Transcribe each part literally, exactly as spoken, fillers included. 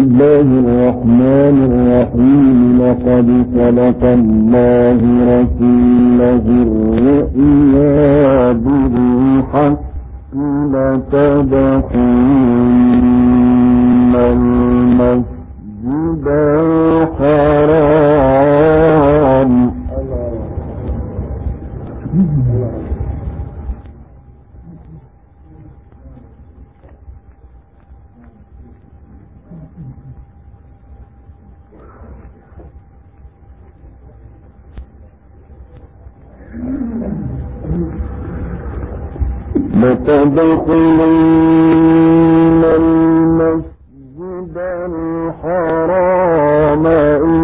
الله الرحمن الرحيم لقد صدق الله رسوله الرؤيا بالحق لتدخلن المسجد الحرام لتدخلن المسجد الحرام إن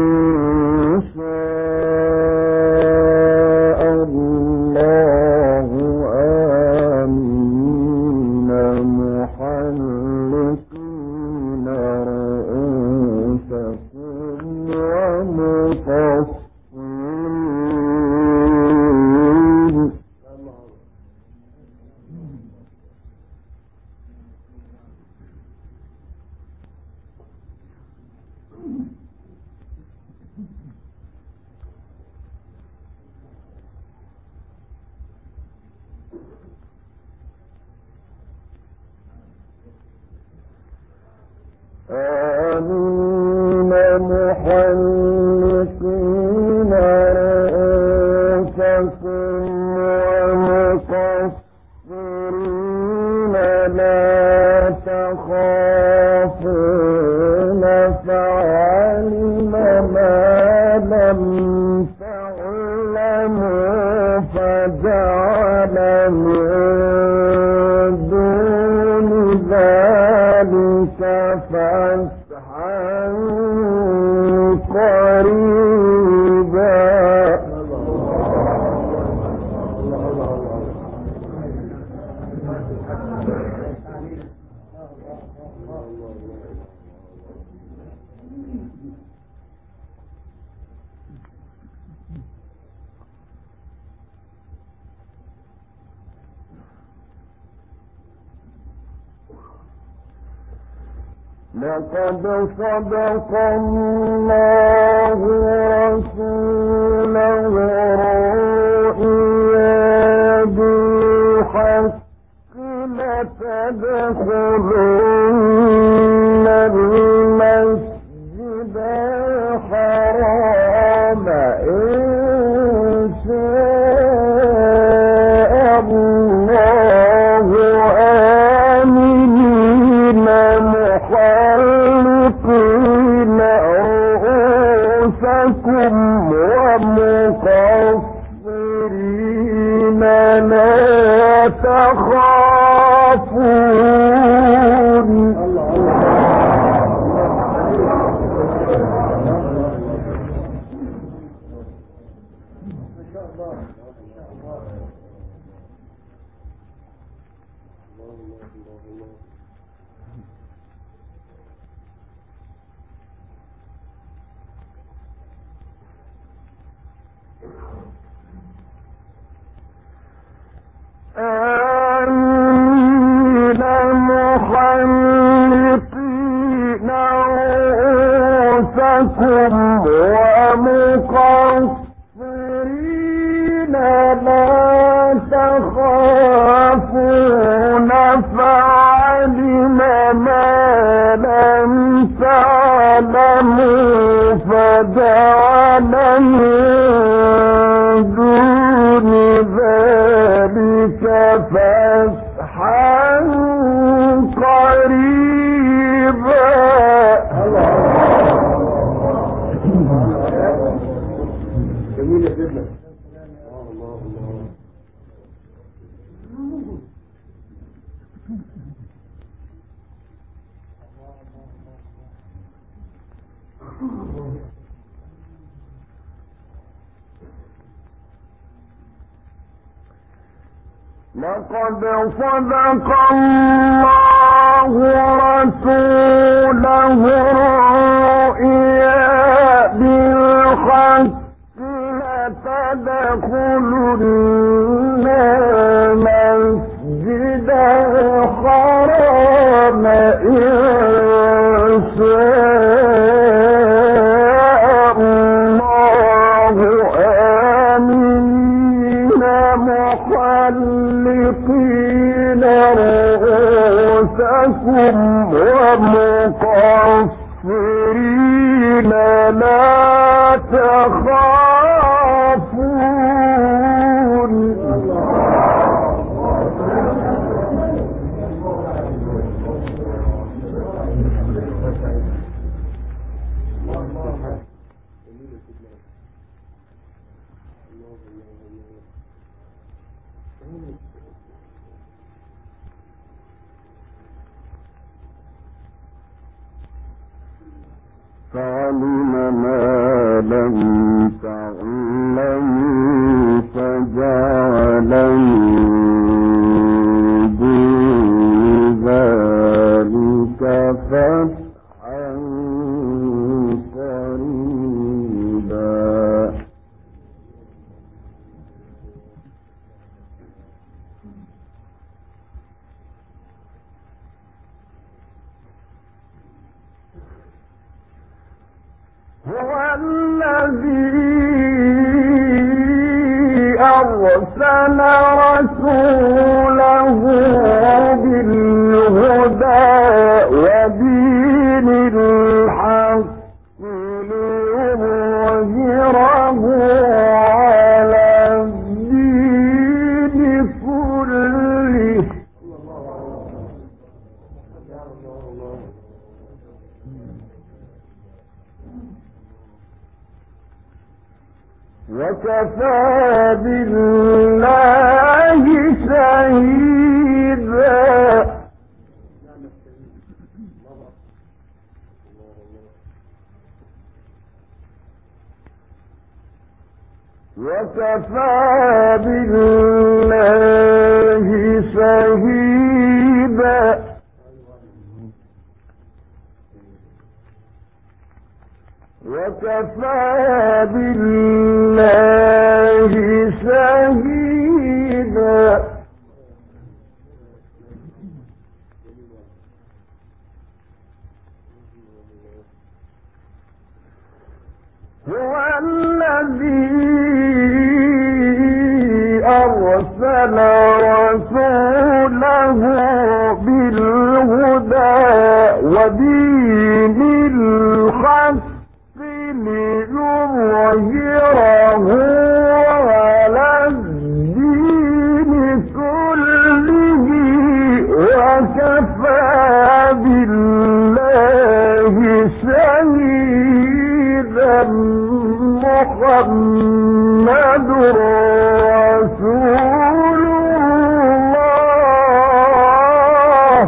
شاء الله آمنين محلقين رؤوسكم ومقصرين آمين محلقين رؤوسكم ومقصرين لا تخافون فعلم ما لم تعلموا فجعل من دون ذلك فتحا قريبا. لقد صدق الله رسوله الرؤيا بالحق لتدخلن المسجد الحرام إن شاء الله آمنين محلقين رؤوسكم ومقصرين لا تخافون. آمين محلقين رؤوسكم ومقصرين لا تخافون فعلم ما لم تعلموا فجعل من دون ذلك فتحا قريبا. جميل جدا. الله الله. لقد صدق الله رسوله الرؤيا بالحق لتدخلن المسجد الحرام إن شاء ولا تخافون فعلم ما لم تعلموا فجعل من دون ذلك فتحا قريبا هو الذي أرسل رسوله بالهدى ودين الحق ليظهره على الدين كله وكفى بالله شهيدا وكفى بالله شهيدا وكفى بالله شهيدا هو الذي أرسل رسوله بالهدى ودين الحق ليظهره على الدين كله وكفى بالله شهيدا محمد رسول الله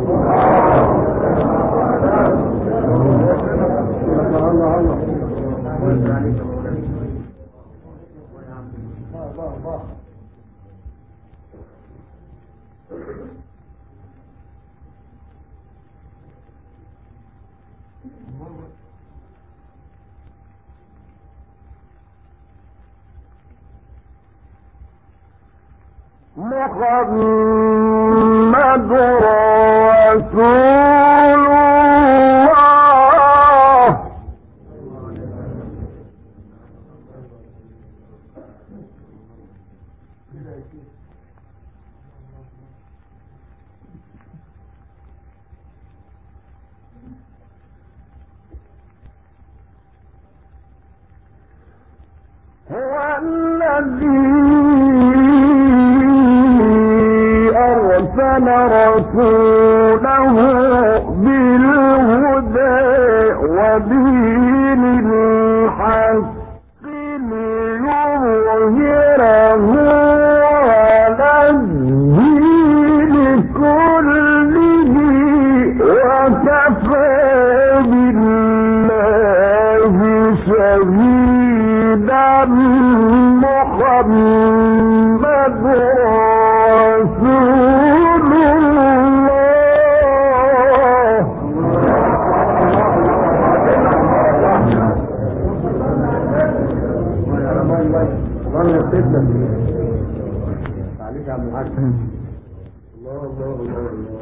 محمد رسول الله هو الذي أرسل رسوله بالهدى ودين الحق ليظهره على الدين كله وكفى بالله شهيدا محمد رسول الله عليك يا عبد الحاج الله الله الله الله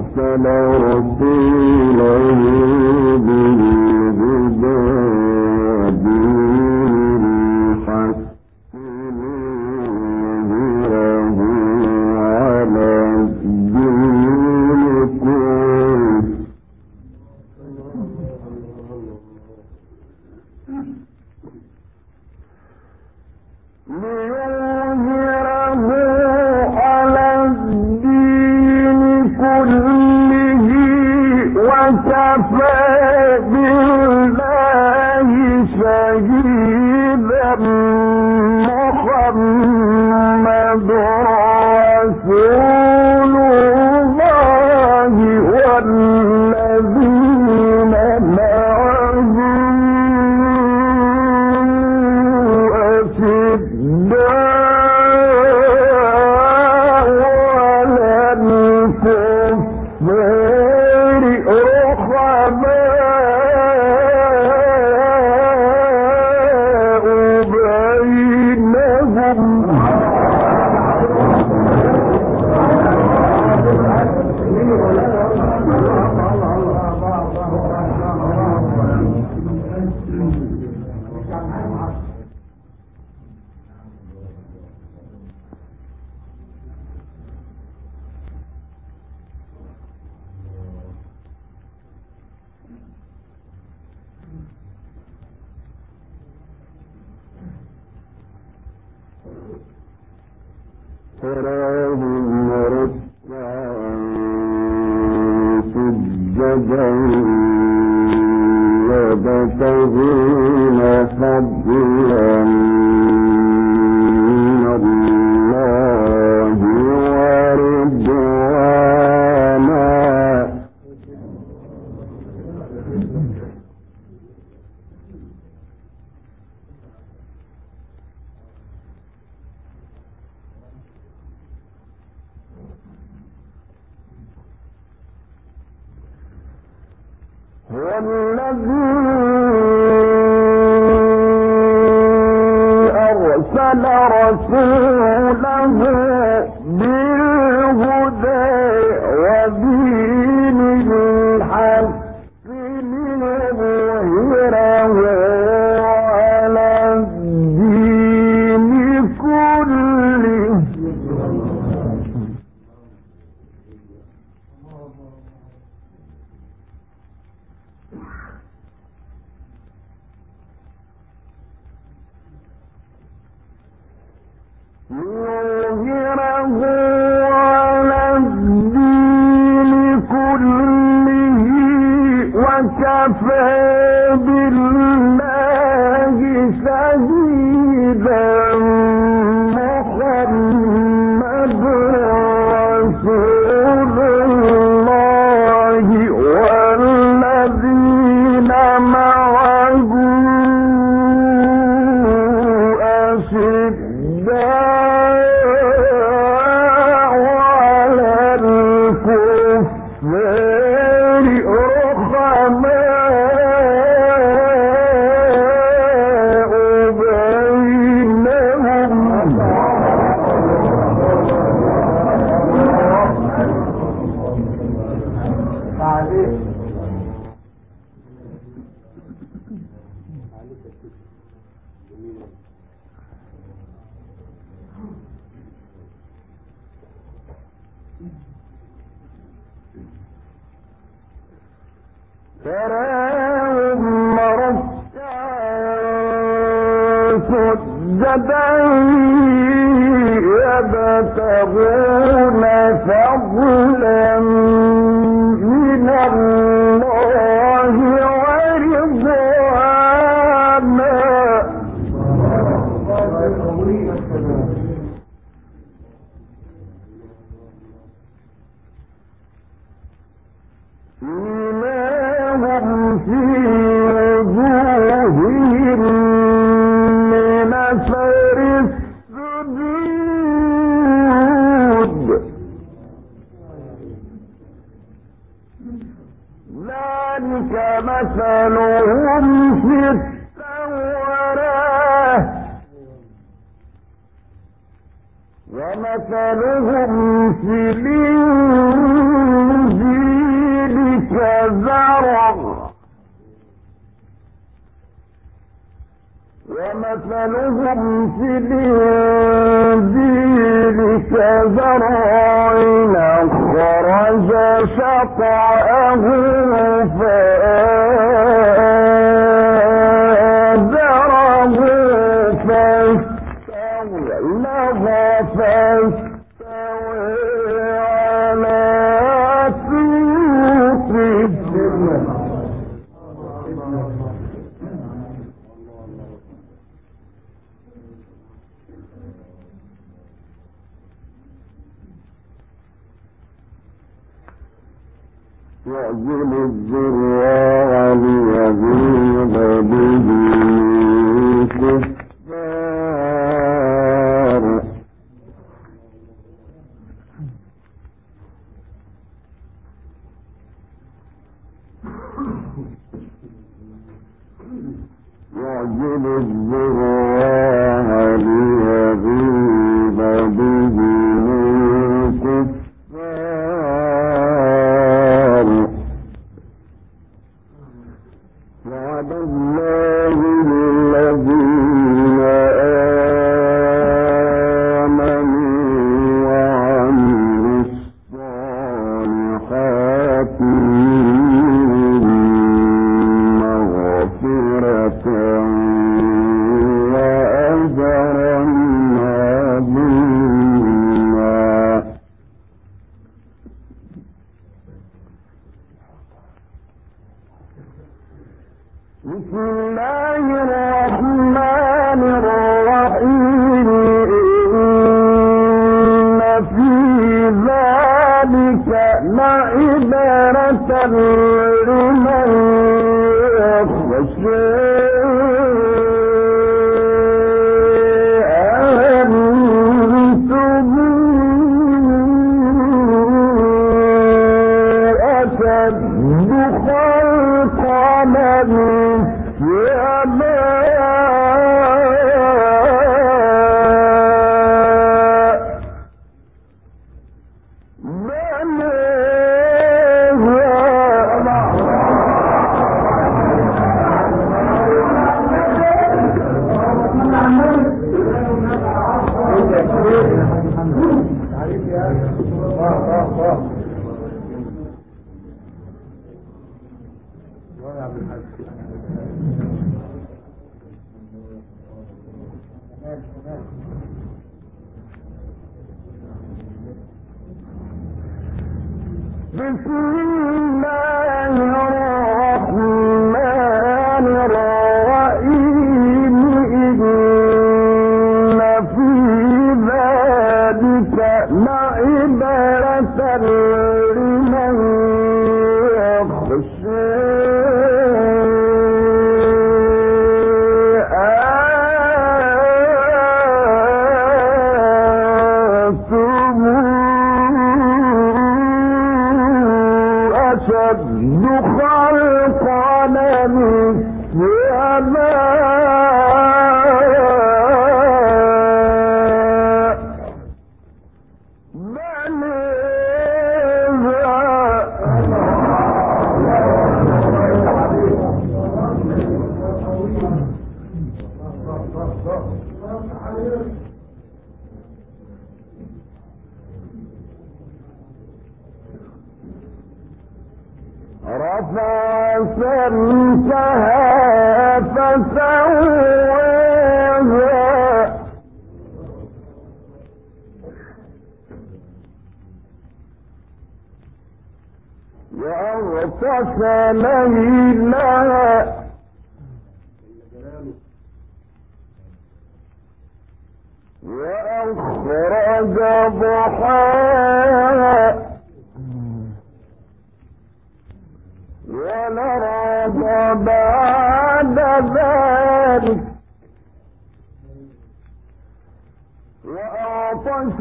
أرسل رسوله بالهدى ودين الحق ليظهره على الدين كله وكفى بالله شهيدا محمد رسول الله والذين معه أشداء على الكفار رحماء بينهم تراهم ركعا سجدا يبتغون فضلا من الله ورضوانا هو الذي أرسل رسوله بالهدى ودين الحق ليظهره على الدين كله ليظهره على الدين كله وكفى بالله شهيدا محمد رسول الله والذين معه تراهم ركعا سجدا يبتغون فضلا من الله ورضوانا في وجوههم من أثر السجود ذلك مثلهم في التوراة ومثلهم في الإنجيل مثلهم في الإنجيل كزرع أخرج شطأه فآزره فاستغلظ فاستوى على سوقه يعجل الزراع ليغيظ به الكفار يعجل الزراع ليغيظ به وعد الله الذين آمنوا وعملوا الصالحات مغفرة وأجرا عظيما. بسم الله الرحمن الرحيم. إن في ذلك لعبرة لمن يخشى أنتم أشد خلقا من بسم الله الرحمن الرحيم. إن في ذلك لعبرة لمن يخشى أشد خلقا من رفع سمكها فسواها وأغطش ليلها وأخرج ضحاها ونرى بعد ذلك وأعطش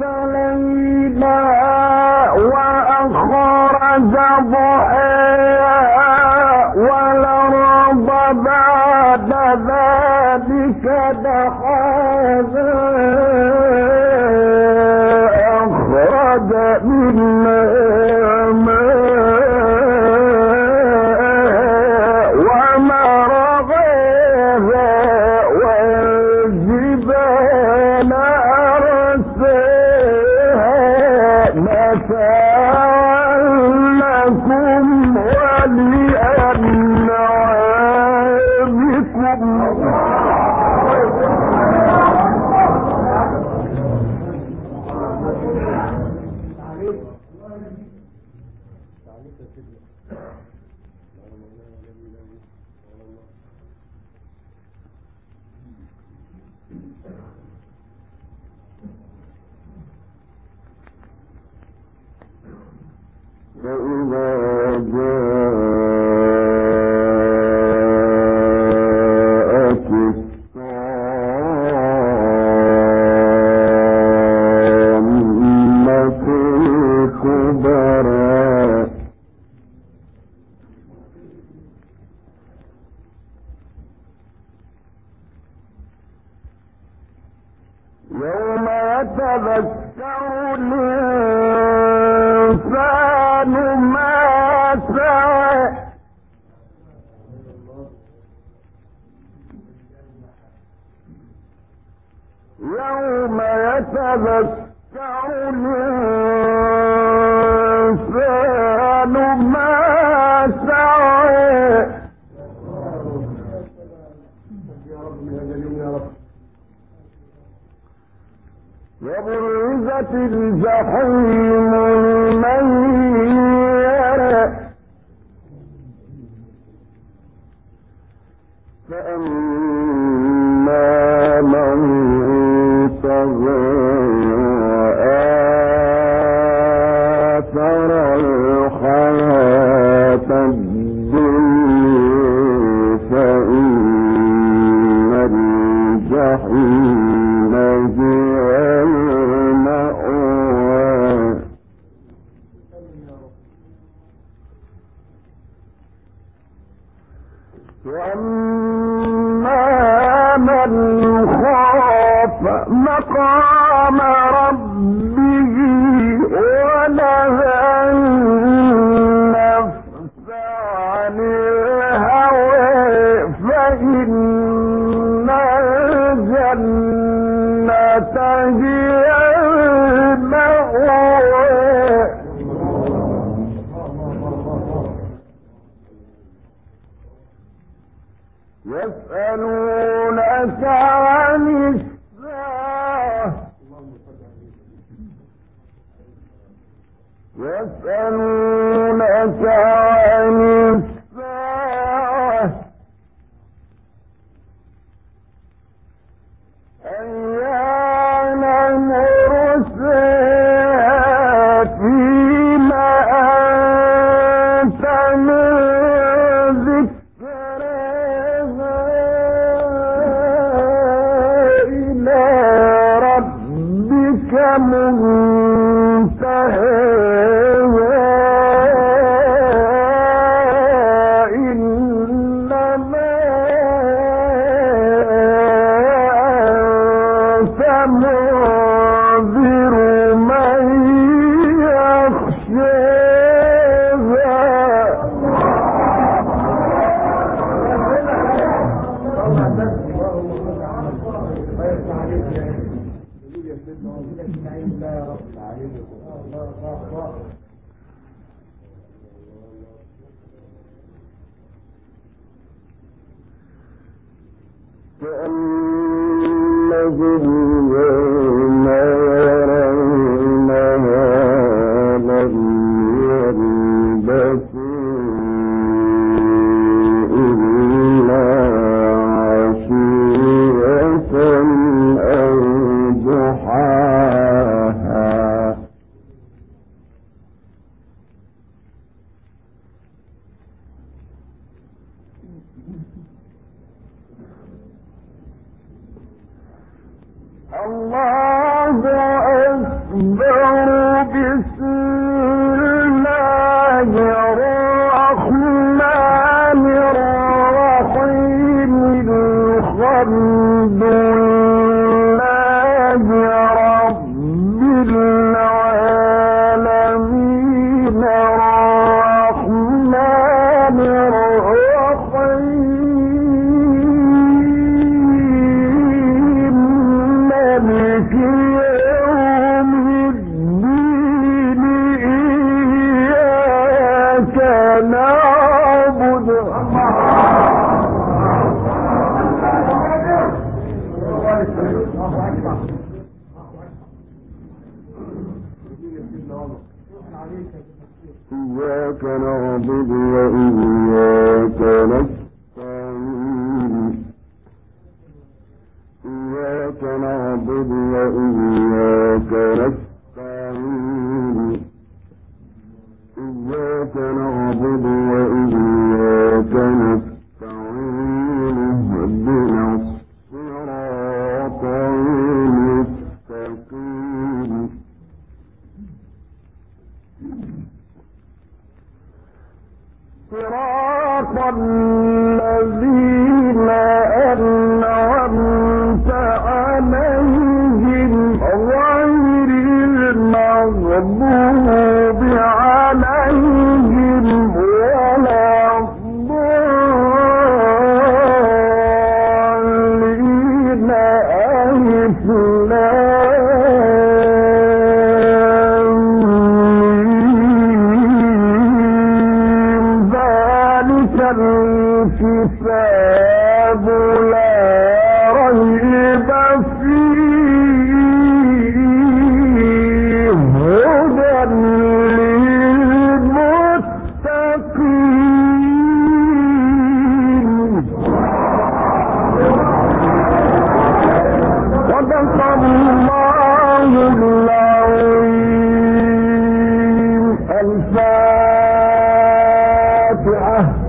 ليلها وأخرج ضحاها والأرض بعد ذلك دحاها أخرج منها ومرغاها وبرزت الجحيم لمن يرى فأما من طغى وآثر الحياة الدنيا فإن الجحيم هي المأوى وأما من خاف مقام ربه ونهى النفس عن الهوى فإن الجنة هي المأوى يسألونك عن الساعة يسألونك عن الساعة أيان مرساها فيما أنت من ذكرها إلى ربك منتهاها إنما أنت منذر من كأنهم يوم يرونها لم يلبثوا إلا عشية أو ضحاها الله أكبر بسم الله الرحمن الرحيم الحمد لله رب العالمين الرحمن الرحيم مالك يوم الدين إياك نعبد إياك نعبد وإياك نستعين إياك نعبد وإياك نستعين إياك نعبد وإياك نستعين اهدنا الصراط المستقيم صراط الذين أنعمت عليهم غير المغضوب عليهم ولا الضالين ألف الكتاب لا ريب فيه هدى للمتقين صدق الله العظيم. الفاتحة.